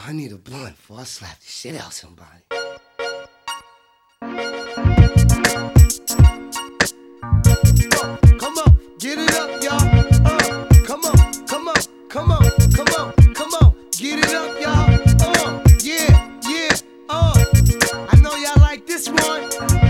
I need a blunt before I slap the shit out of somebody. Come on, get it up, y'all. Come on, come on, come on, come on, come on, get it up, y'all. Yeah, yeah, I know y'all like this one.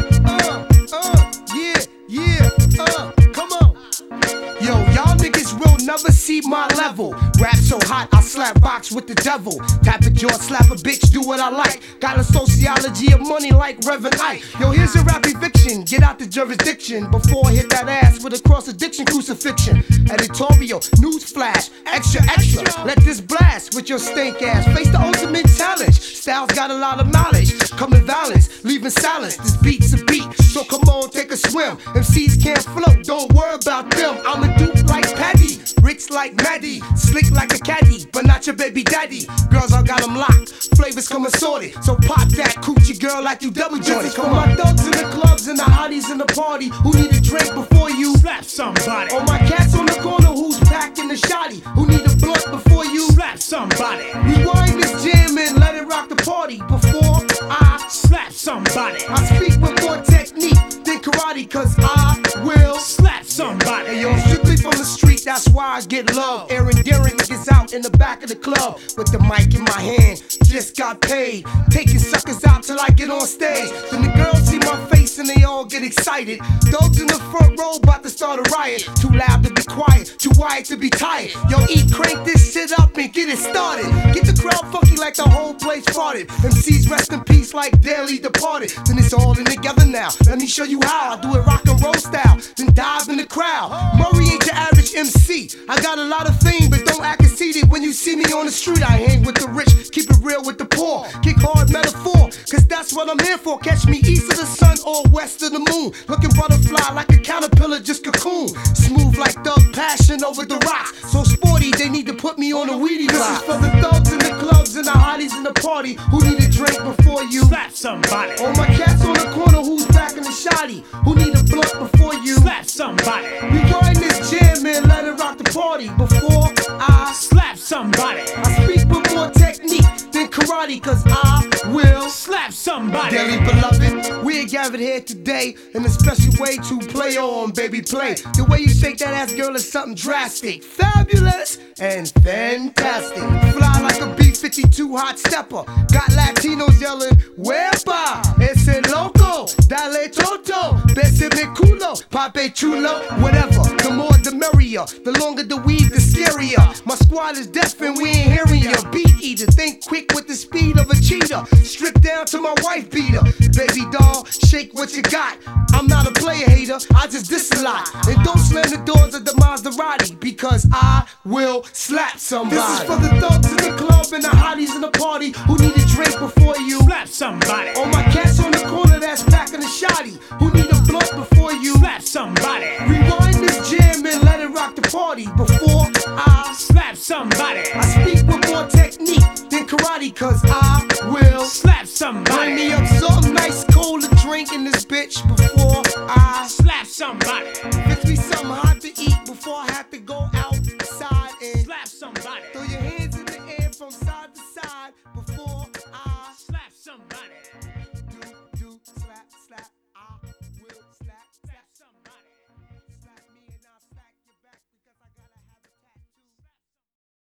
Yeah, yeah, come on. Yo, y'all niggas will never see my level. Rap so hot, I slap box with the devil. Tap a jaw, slap a bitch, do what I like. Got a sociology of money like Reverend Ike. Yo, here's a rap eviction, get out the jurisdiction before I hit that ass with a cross addiction crucifixion. Editorial, news flash, extra, extra. Let this blast with your stink ass. Face the ultimate challenge. Styles got a lot of knowledge. Come in balance, leaving silence. This beat's a beat, so come on, take a swim. MCs can't float, don't worry about them. I'm a dude like Patty, rich like Maddie, slick like a caddy, but not your baby daddy. Girls, I got them locked, flavors come assorted. So pop that coochie girl like you double jointed. Come on, my thugs in the clubs and the hotties in the party who need a drink before you slap somebody. All my cats on the corner who's packing the shotty who need a blunt before you slap somebody. Rewind this jam and let it rock the party before I slap somebody. I speak with more technique than karate, cause I will slap somebody. Hey yo, strictly from the street, that's why I get love. Aaron Daring niggas out in the back of the club with the mic in my hand, just got paid, taking suckers out till I get on stage. Then the girls see my face and they all get excited. Those in the front row about to start a riot. Too loud to be quiet, too wired to be tired. Yo, crank this shit up and get it started. Get the crowd funky like the whole place farted. MCs rest in peace like daily departed. Then it's all in together now. Let me show you how I do it rock and roll style. Then dive in the crowd. Murray ain't your average MC. I got a lot of fame, but don't act conceited when you see me on the street. I hang with the rich, keep it real with the poor. Kick hard metaphor, cause that's what I'm here for. Catch me east of the sun or west of the moon. Looking butterfly like a caterpillar, just cocoon. Smooth like Thug Passion over the rocks. So sporty, they need to put me on a weedy block. This is for the thugs in the clubs and the hotties in the party who need a drink before you slap somebody. All my cats on the corner who's packing the shotty who need a blunt before you slap somebody. Rewind this jam and let it rock the party before I slap somebody. I speak with more technique than karate, cause I will slap somebody. Dearly beloved, we are gathered here today in a special way to play on, baby, play. The way you shake that ass, girl, is something drastic, fabulous and fantastic. Fly like a B-52 hot stepper. Got Latinos yelling, Wepa, ese loco, dale toto, besame culo, pape chulo, whatever. The more the merrier, the longer the weed, the scarier. My squad is deaf and we ain't hearing ya. Beat eater, think quick with the speed of a cheetah. Stripped down to my wife beater. Baby doll, shake what you got. I'm not a player hater, I just diss a lot. And don't slam the doors of the Maserati, because I will slap somebody. This is for the thugs in the club and the hotties in the party who need a drink before you slap somebody. All my cats on the corner that's packing the shotty who need a blunt before you slap somebody. Rewind this jam and let it rock the party before I slap somebody. I speak with more technique than karate, cause I will slap somebody. Bring me up something nice cold to drink in this bitch before